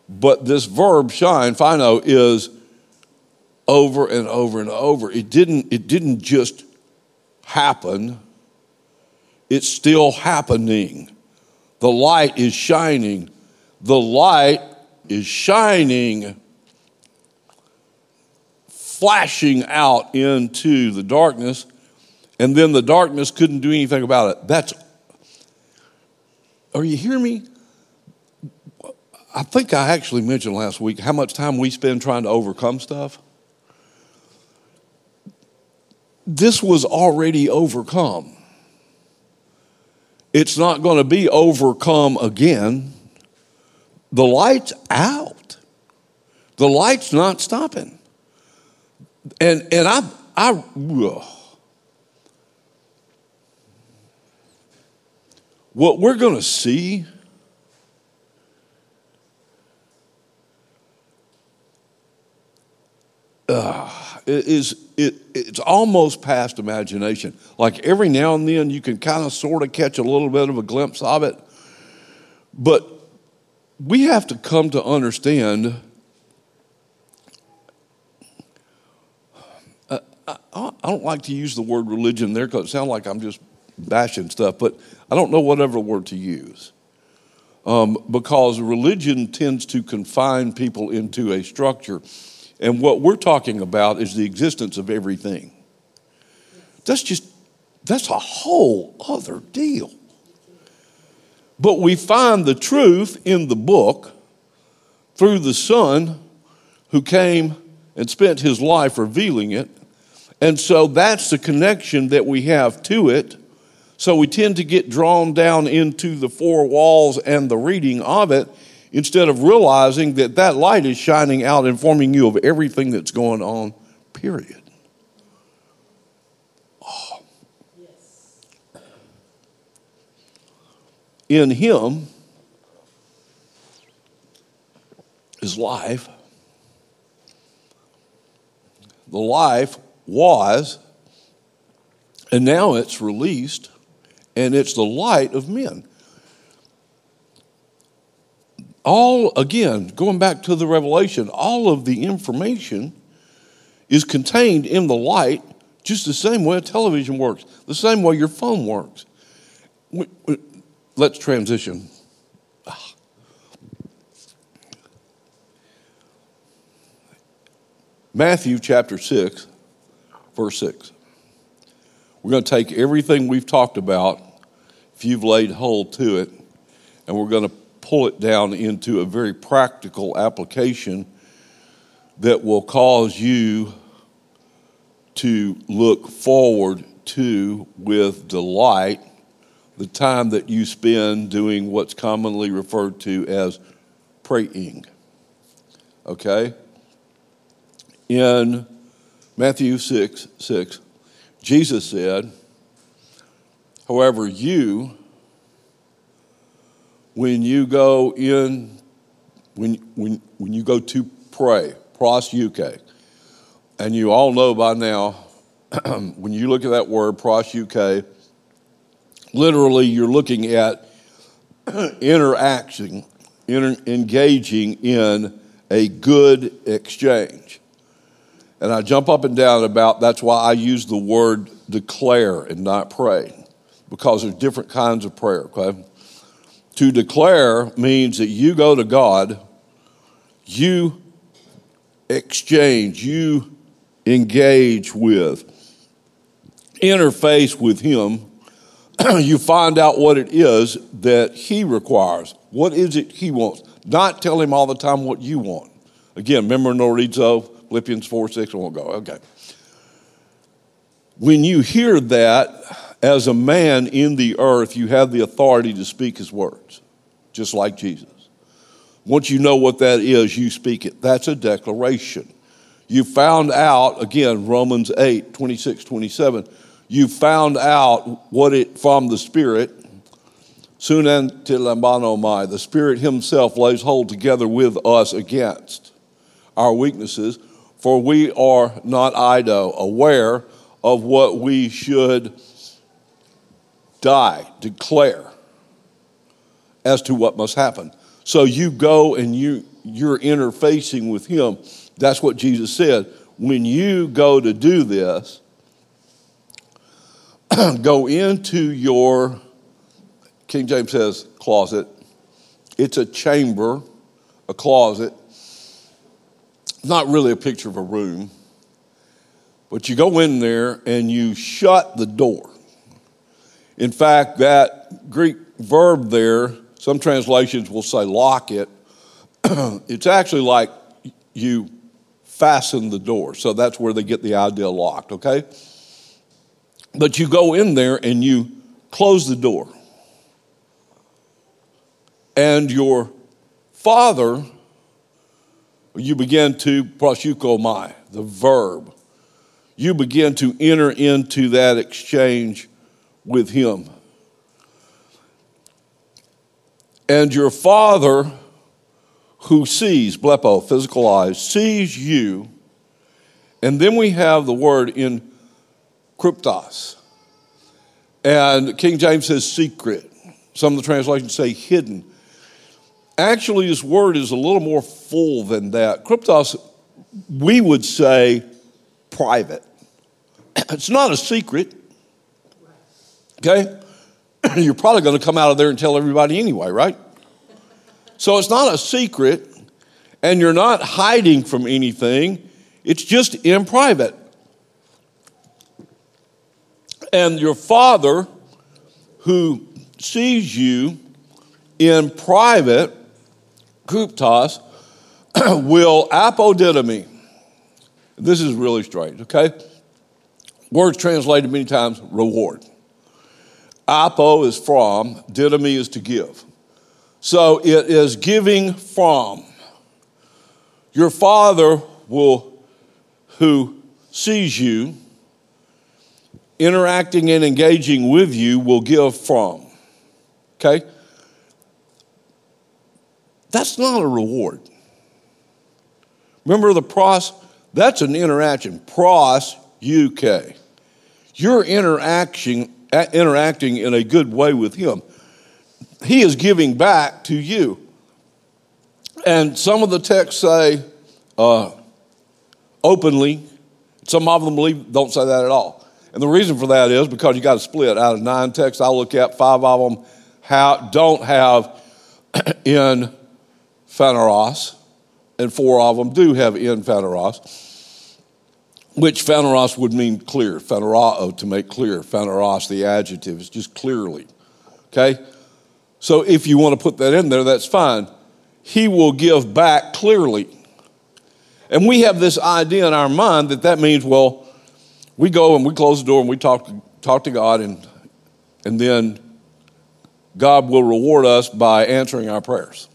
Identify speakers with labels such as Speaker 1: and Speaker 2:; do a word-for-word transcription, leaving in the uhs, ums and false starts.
Speaker 1: But this verb shine, phino, is over and over and over. It didn't, it didn't just happen. It's still happening. The light is shining. The light is shining, flashing out into the darkness, and then the darkness couldn't do anything about it. That's, are you hearing me? I think I actually mentioned last week how much time we spend trying to overcome stuff. This was already overcome. It's not going to be overcome again. The light's out. The light's not stopping. And and I I ugh. What we're going to see uh, is it it's almost past imagination. Like every now and then you can kind of sort of catch a little bit of a glimpse of it. But we have to come to understand, uh, I, I don't like to use the word religion there because it sounds like I'm just bashing stuff, but I don't know whatever word to use. Um, because religion tends to confine people into a structure. And what we're talking about is the existence of everything. That's just, that's a whole other deal. But we find the truth in the book through the Son who came and spent his life revealing it. And so that's the connection that we have to it. So we tend to get drawn down into the four walls and the reading of it instead of realizing that that light is shining out, informing you of everything that's going on, period. Oh. Yes. In him is life. The life was, and now it's released, and it's the light of men. All, again, going back to the Revelation, all of the information is contained in the light, just the same way a television works, the same way your phone works. Let's transition. Matthew chapter six, verse six. We're going to take everything we've talked about, if you've laid hold to it, and we're going to pull it down into a very practical application that will cause you to look forward to with delight the time that you spend doing what's commonly referred to as praying. Okay? In Matthew six, six, Jesus said, however, you, when you go in, when when when you go to pray, pros euche, and you all know by now, when you look at that word, pros euche, literally you're looking at interaction, inter- engaging in a good exchange. And I jump up and down about, that's why I use the word declare and not pray, because there's different kinds of prayer, okay? To declare means that you go to God, you exchange, you engage with, interface with him, you find out what it is that he requires. What is it he wants? Not tell him all the time what you want. Again, remember Norizo, Philippians four, six, I won't go. Okay. When you hear that, as a man in the earth, you have the authority to speak his words, just like Jesus. Once you know what that is, you speak it. That's a declaration. You found out, again, Romans eight, twenty-six, twenty-seven, you found out what it from the Spirit, sunantilambanomai, the Spirit himself lays hold together with us against our weaknesses, for we are not Ido, aware of what we should die, declare as to what must happen. So you go and you you're interfacing with him. That's what Jesus said. When you go to do this, go into your, King James says closet. It's a chamber, a closet. Not really a picture of a room. But you go in there and you shut the door. In fact, that Greek verb there, some translations will say lock it. It's actually like you fasten the door. So that's where they get the idea locked, okay? But you go in there and you close the door. And your Father, you begin to proseuchomai, the verb. You begin to enter into that exchange with him. And your Father who sees, blepo, physical eyes, sees you. And then we have the word in kryptos. And King James says secret. Some of the translations say hidden. Actually, this word is a little more full than that. Kryptos, we would say private. It's not a secret. Okay? You're probably going to come out of there and tell everybody anyway, right? So it's not a secret, and you're not hiding from anything. It's just in private. And your Father who sees you in private, kryptos, will apodidomi. This is really strange, okay? Words translated many times, reward. Apo is from, didomi is to give. So it is giving from. Your Father will, who sees you, interacting and engaging with you, will give from. Okay? That's not a reward. Remember the pros? That's an interaction. Pros, U K. You're interacting, interacting in a good way with him. He is giving back to you. And some of the texts say uh, openly. Some of them don't say that at all. And the reason for that is because you got to split. Out of nine texts I look at, five of them have, don't have in phaneros, and four of them do have in phaneros, which phaneros would mean clear. Phanerao, to make clear. Phaneros, the adjective, is just clearly. Okay? So if you want to put that in there, that's fine. He will give back clearly. And we have this idea in our mind that that means, well, we go and we close the door and we talk to, talk to God, and, and then God will reward us by answering our prayers.